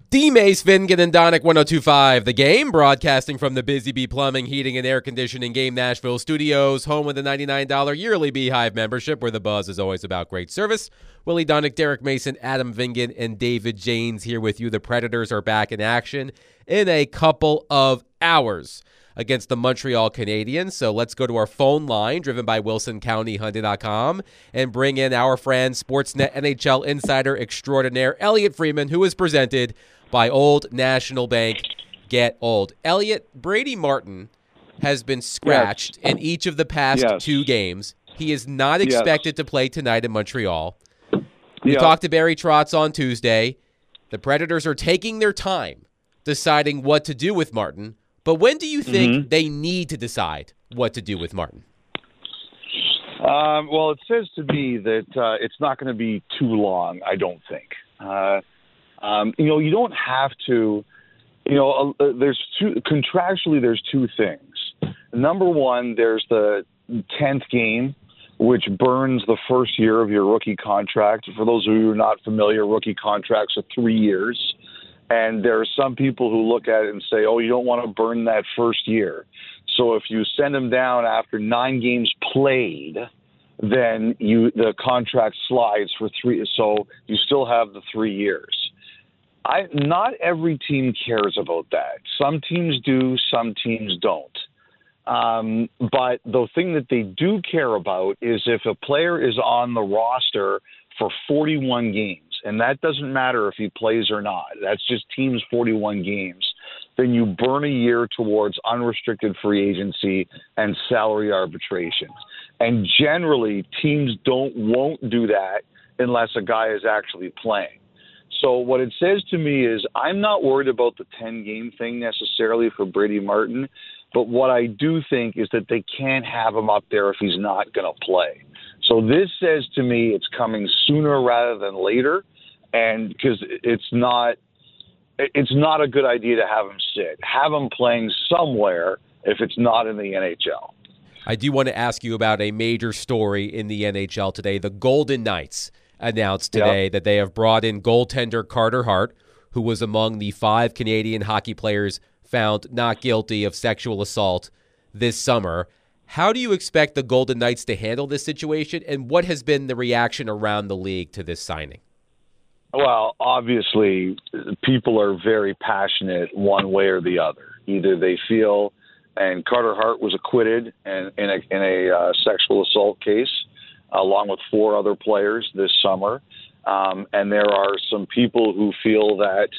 D-Mace, Vingan, and Donick 102.5 The Game, broadcasting from the Busy Bee Plumbing, Heating, and Air Conditioning Game Nashville studios, home with a $99 yearly Beehive membership, where the buzz is always about great service. Willie Donick, Derek Mason, Adam Vingan, and David Janes here with you. The Predators are back in action in a couple of hours against the Montreal Canadiens. So let's go to our phone line, driven by WilsonCountyHyundai.com, and bring in our friend, Sportsnet NHL insider extraordinaire, Elliot Friedman, who is presented by Old National Bank. Get old. Elliot, Brady Martin has been scratched in each of the past two games. He is not expected to play tonight in Montreal. We talked to Barry Trotz on Tuesday. The Predators are taking their time deciding what to do with Martin. But when do you think they need to decide what to do with Martin? Well, it says to me that it's not going to be too long, I don't think. You don't have to, contractually there's two things. Number one, there's the 10th game, which burns the first year of your rookie contract. For those of you who are not familiar, rookie contracts are 3 years. And there are some people who look at it and say, oh, you don't want to burn that first year. So if you send them down after 9 games played, then the contract slides for 3. So you still have the 3 years. Not every team cares about that. Some teams do, some teams don't. But the thing that they do care about is if a player is on the roster for 41 games, and that doesn't matter if he plays or not, that's just teams 41 games, then you burn a year towards unrestricted free agency and salary arbitration. And generally, teams won't do that unless a guy is actually playing. So what it says to me is I'm not worried about the 10-game thing necessarily for Brady Martin, but what I do think is that they can't have him up there if he's not going to play. So this says to me it's coming sooner rather than later, and because it's not a good idea to have him sit. Have him playing somewhere if it's not in the NHL. I do want to ask you about a major story in the NHL today. The Golden Knights announced today that they have brought in goaltender Carter Hart, who was among the 5 Canadian hockey players found not guilty of sexual assault this summer. How do you expect the Golden Knights to handle this situation, and what has been the reaction around the league to this signing? Well, obviously, people are very passionate one way or the other. Either they feel, and Carter Hart was acquitted in a sexual assault case, along with 4 other players this summer. And there are some people who feel that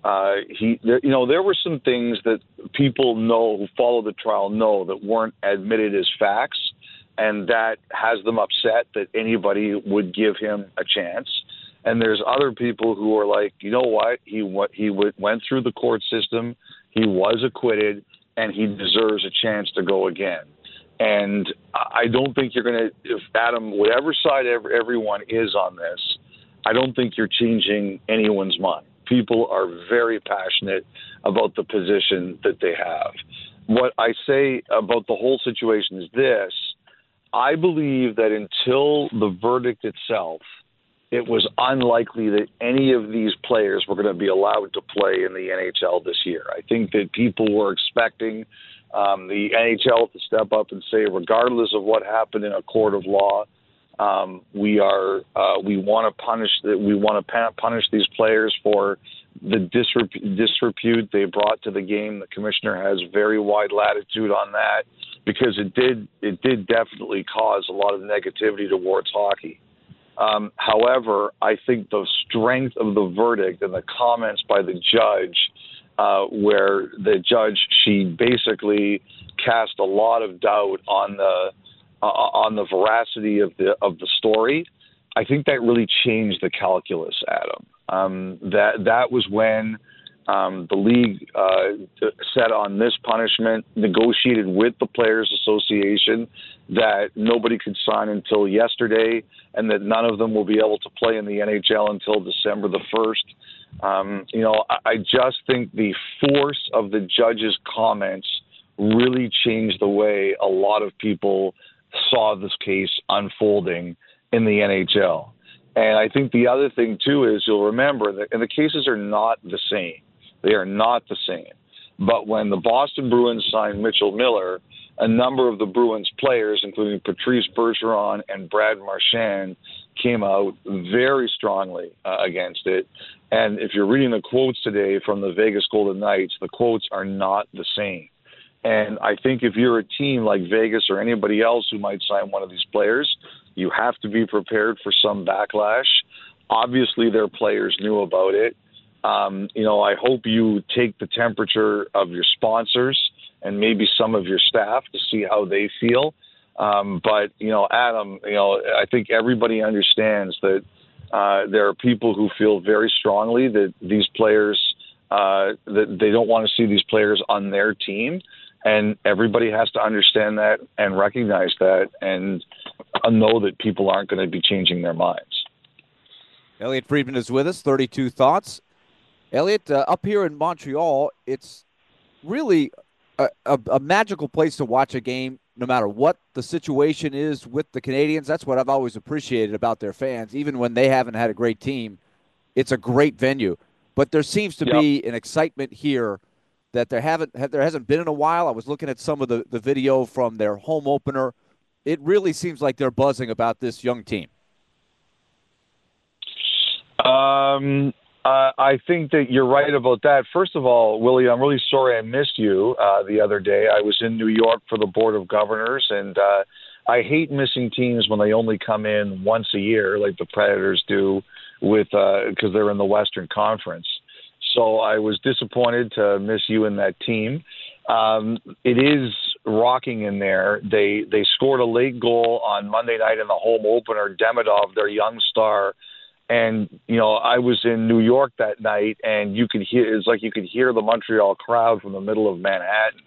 there were some things that people know who follow the trial know that weren't admitted as facts, and that has them upset that anybody would give him a chance. And there's other people who are like, you know what, he went through the court system, he was acquitted, and he deserves a chance to go again. And I don't think you're going to, if Adam, whatever side everyone is on this, I don't think you're changing anyone's mind. People are very passionate about the position that they have. What I say about the whole situation is this: I believe that until the verdict itself, it was unlikely that any of these players were going to be allowed to play in the NHL this year. I think that people were expecting the NHL to step up and say, regardless of what happened in a court of law, we want to punish these players for the disrepute they brought to the game. The commissioner has very wide latitude on that because it did definitely cause a lot of negativity towards hockey. However, I think the strength of the verdict and the comments by the judge, where the judge, she basically cast a lot of doubt on the veracity of the story. I think that really changed the calculus, Adam. That was when the league set on this punishment, negotiated with the Players Association that nobody could sign until yesterday, and that none of them will be able to play in the NHL until December the 1st. I just think the force of the judge's comments really changed the way a lot of people saw this case unfolding in the NHL. And I think the other thing, too, is you'll remember that and the cases are not the same. They are not the same. But when the Boston Bruins signed Mitchell Miller, a number of the Bruins players, including Patrice Bergeron and Brad Marchand, came out very strongly against it. And if you're reading the quotes today from the Vegas Golden Knights, the quotes are not the same. And I think if you're a team like Vegas or anybody else who might sign one of these players, you have to be prepared for some backlash. Obviously, their players knew about it. I hope you take the temperature of your sponsors and maybe some of your staff to see how they feel. But Adam, I think everybody understands that there are people who feel very strongly that these players, that they don't want to see these players on their team. And everybody has to understand that and recognize that and know that people aren't going to be changing their minds. Elliotte Friedman is with us, 32 Thoughts. Elliotte, up here in Montreal, it's really a magical place to watch a game no matter what the situation is with the Canadiens. That's what I've always appreciated about their fans. Even when they haven't had a great team, it's a great venue. But there seems to be an excitement here that there hasn't been in a while. I was looking at some of the video from their home opener. It really seems like they're buzzing about this young team. I think that you're right about that. First of all, Willie, I'm really sorry I missed you the other day. I was in New York for the Board of Governors, and I hate missing teams when they only come in once a year, like the Predators do, because they're in the Western Conference. So I was disappointed to miss you in that team. It is rocking in there. They scored a late goal on Monday night in the home opener. Demidov, their young star. And, I was in New York that night, and it's like you could hear the Montreal crowd from the middle of Manhattan.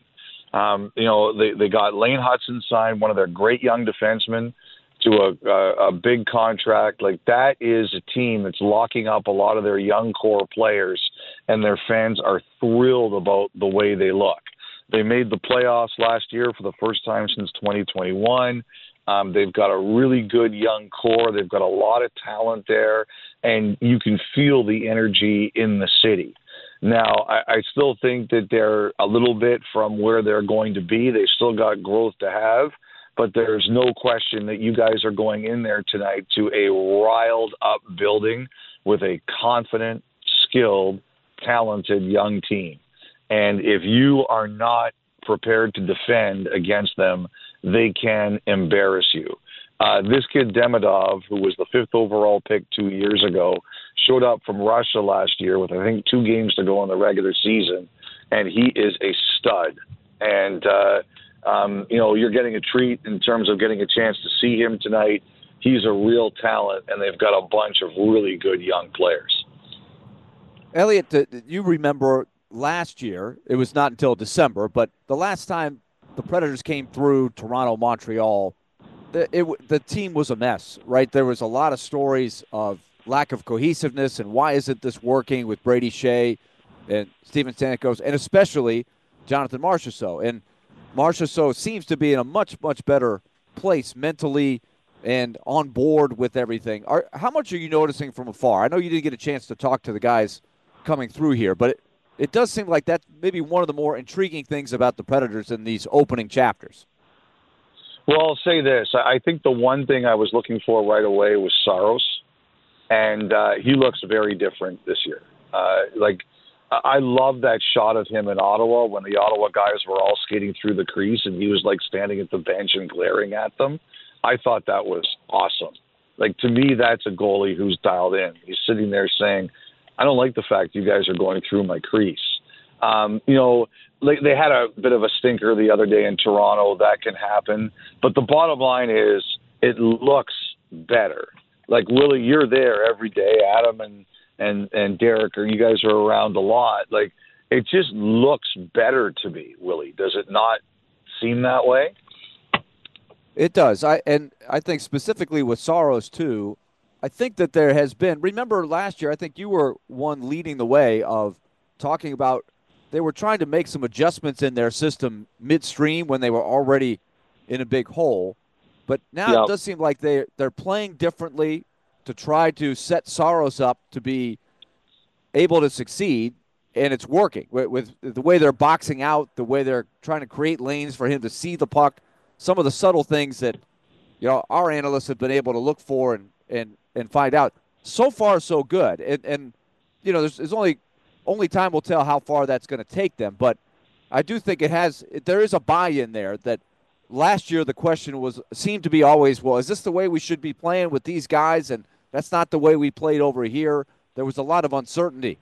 They got Lane Hudson signed, one of their great young defensemen, to a big contract. Like, that is a team that's locking up a lot of their young core players, and their fans are thrilled about the way they look. They made the playoffs last year for the first time since 2021. They've got a really good young core. They've got a lot of talent there, and you can feel the energy in the city. Now, I still think that they're a little bit from where they're going to be. They've still got growth to have, but there's no question that you guys are going in there tonight to a riled-up building with a confident, skilled, talented young team. And if you are not prepared to defend against them, they can embarrass you. This kid Demidov, who was the 5th overall pick 2 years ago, showed up from Russia last year with, I think, 2 games to go in the regular season, and he is a stud. And, you're getting a treat in terms of getting a chance to see him tonight. He's a real talent, and they've got a bunch of really good young players. Elliotte, you remember last year, it was not until December, but the last time the Predators came through Toronto, Montreal, the team was a mess, right? There was a lot of stories of lack of cohesiveness and why isn't this working with Brady Shea and Steven Stamkos, and especially Jonathan Marchessault. And Marchessault seems to be in a much, much better place mentally and on board with everything. How much are you noticing from afar? I know you didn't get a chance to talk to the guys coming through here, but it does seem like that's maybe one of the more intriguing things about the Predators in these opening chapters. Well, I'll say this. I think the one thing I was looking for right away was Saros, and he looks very different this year. I love that shot of him in Ottawa when the Ottawa guys were all skating through the crease and he was like standing at the bench and glaring at them. I thought that was awesome. Like, to me, that's a goalie who's dialed in. He's sitting there saying, I don't like the fact you guys are going through my crease. They had a bit of a stinker the other day in Toronto. That can happen. But the bottom line is it looks better. Like, Willie, you're there every day. Adam and Derek, or you guys are around a lot. Like, it just looks better to me, Willie. Does it not seem that way? It does. I think specifically with Saros, too, I think that there has been, remember last year, I think you were one leading the way of talking about they were trying to make some adjustments in their system midstream when they were already in a big hole. But now It does seem like they're playing differently. to try to set Saros up to be able to succeed, and it's working with the way they're boxing out, the way they're trying to create lanes for him to see the puck, some of the subtle things that our analysts have been able to look for and find out. So far, so good. And there's only time will tell how far that's going to take them. But I do think there is a buy-in there that last year the question seemed to be always, well, is this the way we should be playing with these guys? And that's not the way we played over here. There was a lot of uncertainty.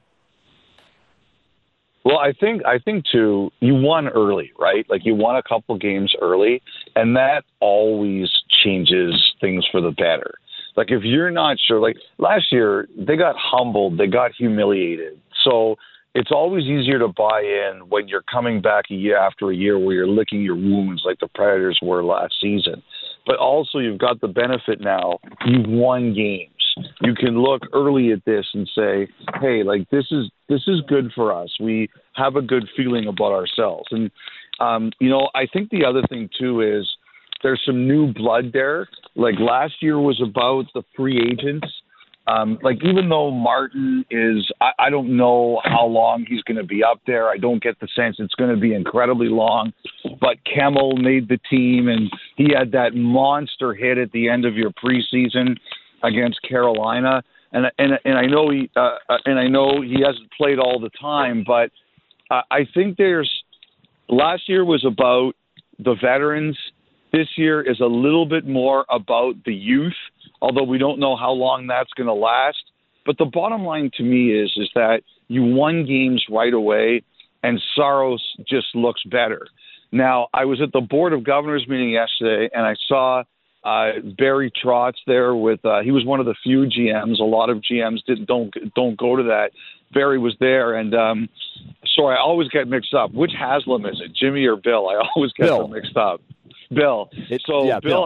Well, I think too, you won early, right? Like you won a couple games early, and that always changes things for the better. Like if you're not sure, like last year they got humbled, they got humiliated. So it's always easier to buy in when you're coming back a year after a year where you're licking your wounds like the Predators were last season. But also you've got the benefit now, you've won games. You can look early at this and say, hey, like this is good for us. We have a good feeling about ourselves. And, I think the other thing too is there's some new blood there. Like last year was about the free agents. Like even though Martin I don't know how long he's going to be up there. I don't get the sense it's going to be incredibly long. But Kemmel made the team, and he had that monster hit at the end of your preseason against Carolina, and I know he hasn't played all the time, but I think last year was about the veterans. This year is a little bit more about the youth, although we don't know how long that's going to last. But the bottom line to me is that you won games right away, and Saros just looks better. Now, I was at the Board of Governors meeting yesterday, and I saw Barry Trotz there with he was one of the few GMs. A lot of GMs don't go to that. Barry was there, and sorry, I always get mixed up. Which Haslam is it, Jimmy or Bill? I always get them mixed up. Bill. Bill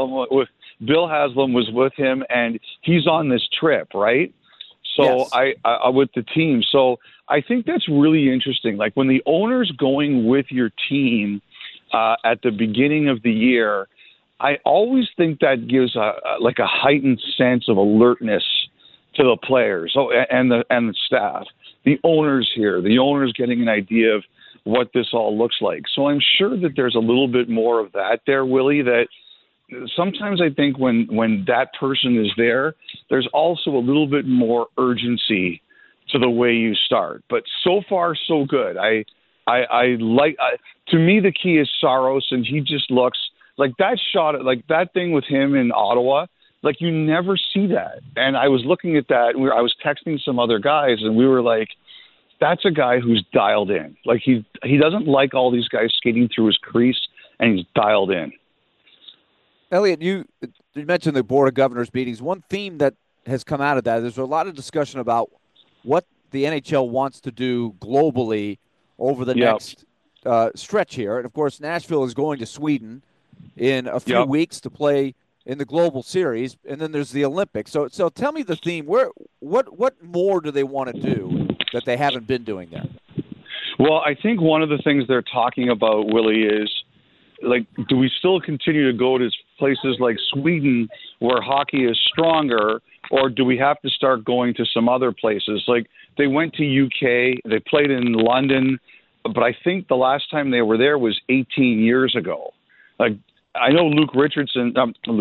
Haslam was with him, and he's on this trip, right? So yes. I with the team. So I think that's really interesting. Like when the owner's going with your team at the beginning of the year, I always think that gives a heightened sense of alertness to the players and the staff. The owner's here. The owner's getting an idea of what this all looks like. So I'm sure that there's a little bit more of that there, Willie, that sometimes I think when that person is there, there's also a little bit more urgency to the way you start. But so far, so good. To me, the key is Saros, and he just looks like that shot, like that thing with him in Ottawa, like you never see that. And I was looking at that, and I was texting some other guys, and we were like, that's a guy who's dialed in. Like he doesn't like all these guys skating through his crease, and he's dialed in. Elliot, you mentioned the Board of Governors meetings. One theme that has come out of that, there's a lot of discussion about what the NHL wants to do globally over the next stretch here. And, of course, Nashville is going to Sweden in a few weeks to play in the Global Series, and then there's the Olympics. So tell me the theme. What more do they want to do that they haven't been doing there? Well, I think one of the things they're talking about, Willie, is, like, do we still continue to go to places like Sweden where hockey is stronger, or do we have to start going to some other places? Like, they went to UK, they played in London, but I think the last time they were there was 18 years ago. Like, I know Luke Robitaille,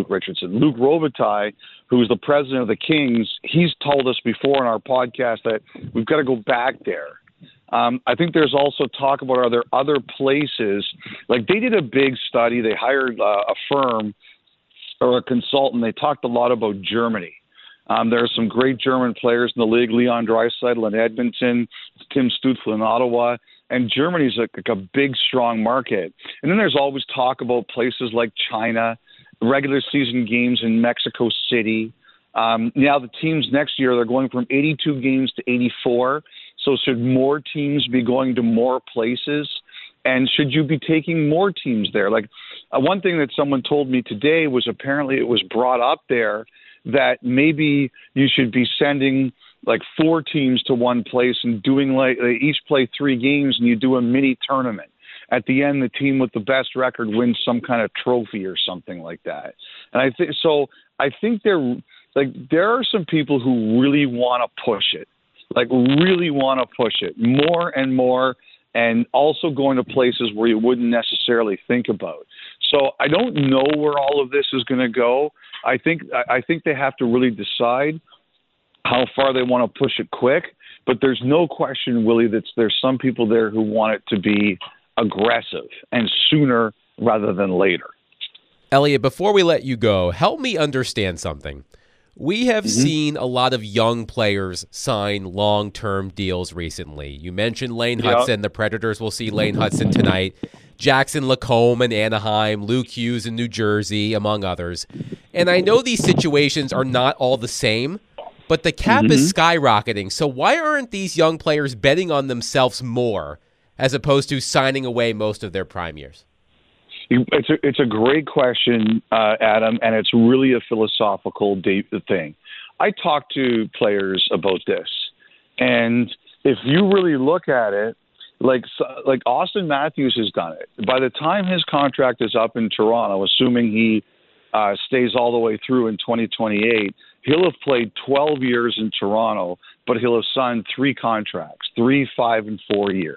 who's the president of the Kings, he's told us before in our podcast that we've got to go back there. I think there's also talk about, are there other places? Like, they did a big study. They hired a firm or a consultant. They talked a lot about Germany. There are some great German players in the league, Leon Draisaitl in Edmonton, Tim Stützle in Ottawa. And Germany's like a big, strong market. And then there's always talk about places like China, regular season games in Mexico City. Now the teams next year, they're going from 82 games to 84. So should more teams be going to more places? And should you be taking more teams there? Like one thing that someone told me today was apparently it was brought up there that maybe you should be sending like 4 teams to one place and doing like they each play 3 games and you do a mini tournament. At the end, the team with the best record wins some kind of trophy or something like that. And I think they're like there are some people who really want to push it, like really want to push it more and more, and also going to places where you wouldn't necessarily think about. So I don't know where all of this is going to go. I think they have to really decide how far they want to push it quick. But there's no question, Willie, that there's some people there who want it to be aggressive and sooner rather than later. Elliot, before we let you go, help me understand something. We have seen a lot of young players sign long-term deals recently. You mentioned Lane Hudson. The Predators will see Lane Hudson tonight. Jackson Lacombe in Anaheim, Luke Hughes in New Jersey, among others. And I know these situations are not all the same, but the cap is skyrocketing. So why aren't these young players betting on themselves more as opposed to signing away most of their prime years? It's a great question, Adam, and it's really a philosophical thing. I talk to players about this, and if you really look at it, like Austin Matthews has done it. By the time his contract is up in Toronto, assuming he stays all the way through in 2028, he'll have played 12 years in Toronto, but he'll have signed 3 contracts, 3, 5, and 4 years.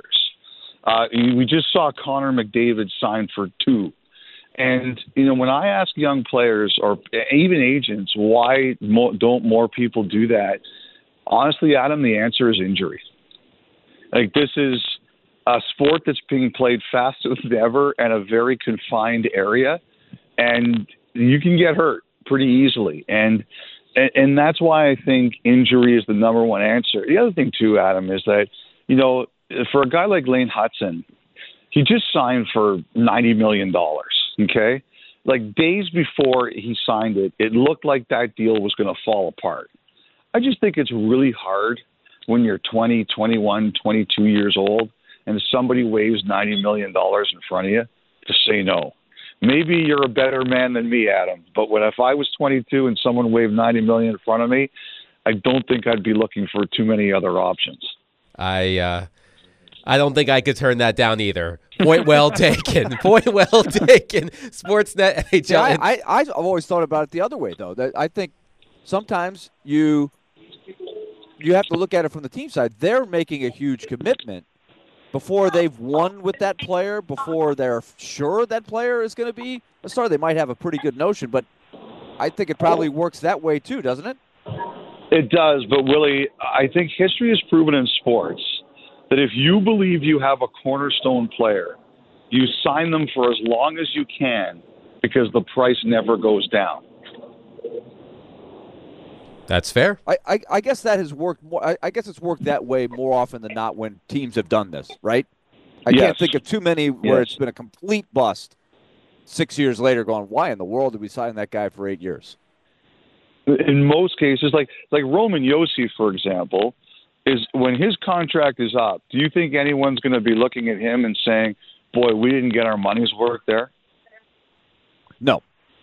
We just saw Connor McDavid sign for 2. And, when I ask young players or even agents, why don't more people do that? Honestly, Adam, the answer is injury. Like, this is a sport that's being played faster than ever in a very confined area, and you can get hurt pretty easily. And that's why I think injury is the number one answer. The other thing, too, Adam, is that, for a guy like Lane Hudson, he just signed for $90 million, okay? Like, days before he signed it, it looked like that deal was going to fall apart. I just think it's really hard when you're 20, 21, 22 years old and somebody waves $90 million in front of you to say no. Maybe you're a better man than me, Adam, but if I was 22 and someone waved $90 million in front of me, I don't think I'd be looking for too many other options. I don't think I could turn that down either. Point well taken. Point well taken. Sportsnet NHL. Yeah, I've always thought about it the other way, though. That I think sometimes you have to look at it from the team side. They're making a huge commitment before they've won with that player, before they're sure that player is going to be a star. They might have a pretty good notion, but I think it probably works that way too, doesn't it? It does, but Willie, I think history has proven in sports that if you believe you have a cornerstone player, you sign them for as long as you can because the price never goes down. That's fair. I guess that has worked more. I guess it's worked that way more often than not when teams have done this, right? I can't think of too many where it's been a complete bust 6 years later going, why in the world did we sign that guy for 8 years? In most cases, like Roman Josi, for example, is when his contract is up, do you think anyone's going to be looking at him and saying, boy, we didn't get our money's worth there? No.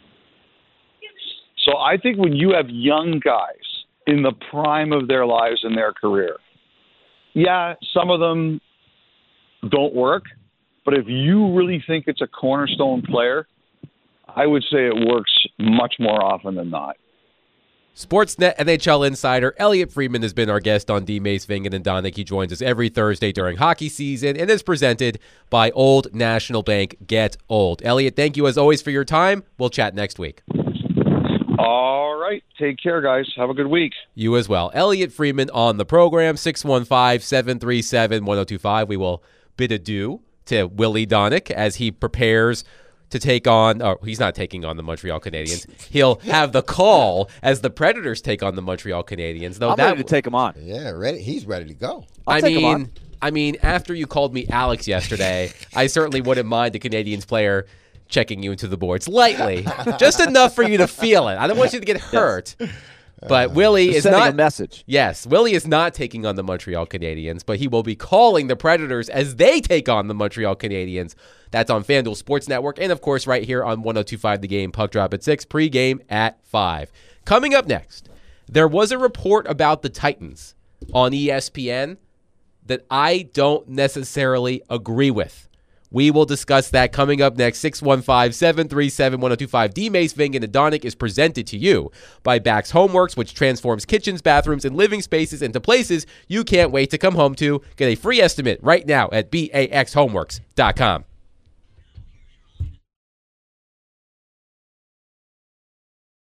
So I think when you have young guys in the prime of their lives and their career, yeah, some of them don't work, but if you really think it's a cornerstone player, I would say it works much more often than not. Sportsnet NHL insider Elliot Friedman has been our guest on D. Mace, Vingan, and Donick. He joins us every Thursday during hockey season and is presented by Old National Bank. Get Old. Elliot, thank you as always for your time. We'll chat next week. All right. Take care, guys. Have a good week. You as well. Elliot Friedman on the program, 615-737-1025. We will bid adieu to Willie Donick as he prepares to take on, he's not taking on the Montreal Canadiens. He'll have the call as the Predators take on the Montreal Canadiens. I'm ready to take him on. Yeah, ready. He's ready to go. I mean, after you called me Alex yesterday, I certainly wouldn't mind the Canadiens player checking you into the boards lightly, just enough for you to feel it. I don't want you to get hurt. Yes. But Willie is not a message. Yes, Willie is not taking on the Montreal Canadiens, but he will be calling the Predators as they take on the Montreal Canadiens. That's on FanDuel Sports Network and, of course, right here on 102.5 The Game. Puck drop at 6, pregame at 5. Coming up next, there was a report about the Titans on ESPN that I don't necessarily agree with. We will discuss that coming up next. 615-737-1025. D. Mace, Vingan, and Donick is presented to you by Bax Homeworks, which transforms kitchens, bathrooms, and living spaces into places you can't wait to come home to. Get a free estimate right now at baxhomeworks.com.